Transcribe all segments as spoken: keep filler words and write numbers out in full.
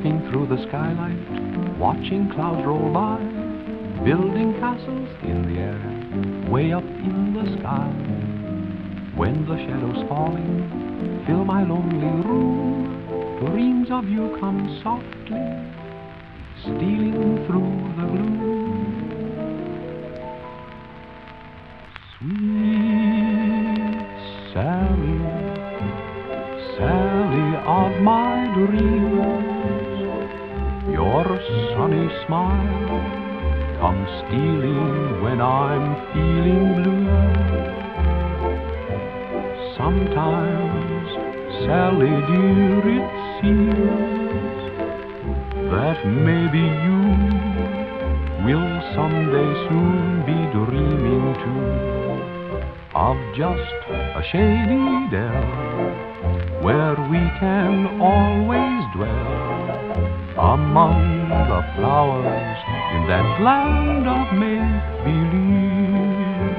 Looking through the skylight, watching clouds roll by, building castles in the air, way up in the sky. When the shadows falling fill my lonely room, dreams of you come softly, stealing through the gloom. Sweet Sally, Sally of my dreams, your sunny smile comes stealing when I'm feeling blue. Sometimes, Sally dear, it seems that maybe you will someday soon be dreaming too of just a shady dell where we can always dwell among the flowers in that land of make-believe.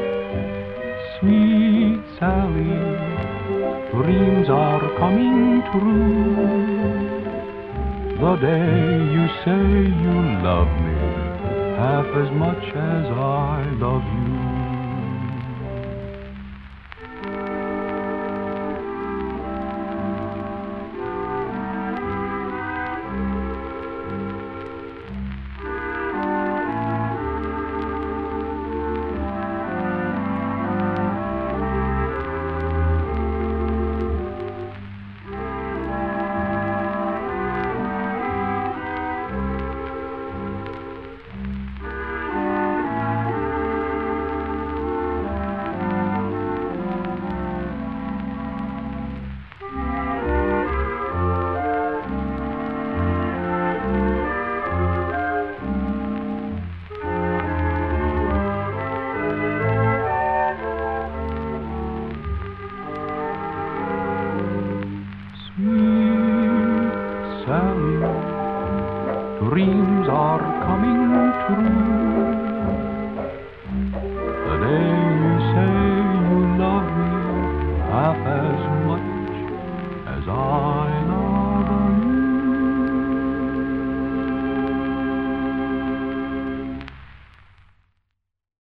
Sweet Sally, dreams are coming true the day you say you love me half as much as I love you.